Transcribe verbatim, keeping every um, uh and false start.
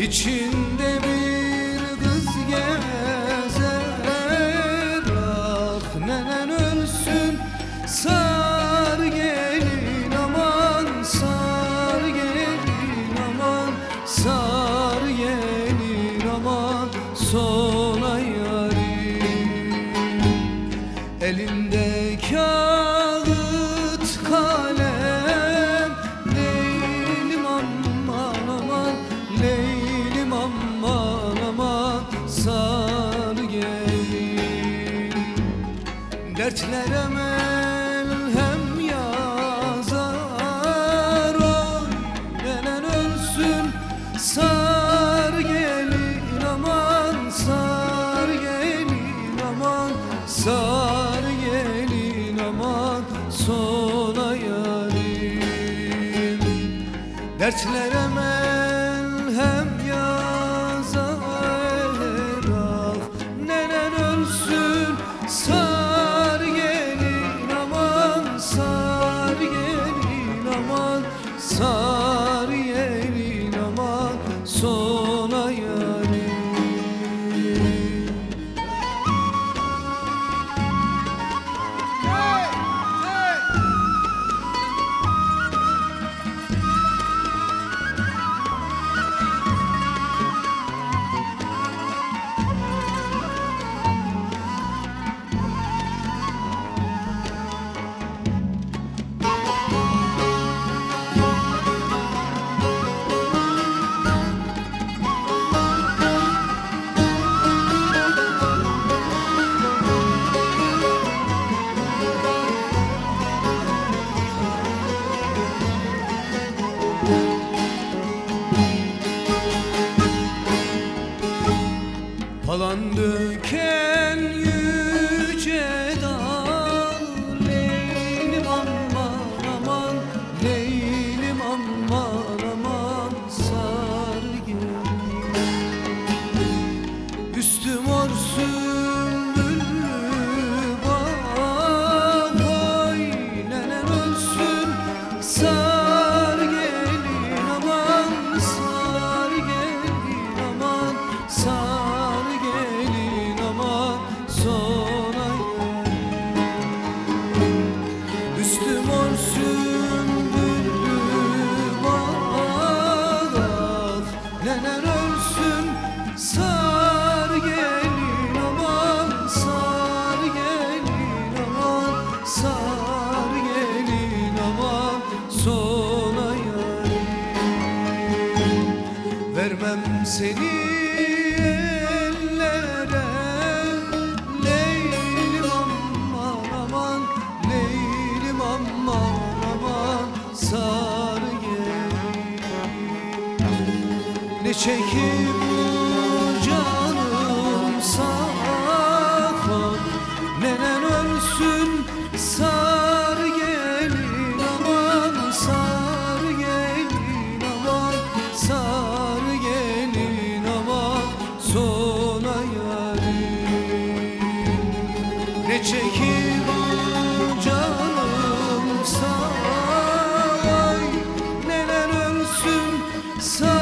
İçinde bir kız gezer, ah nenen ölsün. Sar gelin aman, sar gelin aman, sar gelin aman sona yarim. Elinde kağıt kalem, Leylim aman aman, Leylim aman aman sar gelin. Dertlere melhem yazar, oy nenen ölsün. Sar gelin aman, sar gelin aman, sar gelin aman sona yarim. Dertlere melhem yazar, ah nenen ölsün. Sar gelin aman, sar gelin aman, sar gelin aman sona yarim. Falan döken yüce dağ, Leylim aman aman, Leylim aman aman sar gelin. Üstü mor sümbüllü bağ, oy nenen ölsün. Sar gelin aman, sar gelin aman, sar gelin aman sona yarim. Üstü mor sümbüllü bağ, nenen ölsün. Sar gelin aman, sar gelin aman, sar gelin aman sona yarim. Vermem seni ellere, Leylim aman aman, Leylim aman aman sar gelin. Ne çekip canım sakın, nenen ölsün. Sar gelin aman, sar gelin aman, sar gelin aman sona yarim. Ne çekip canım say, nenen ölsün. Sar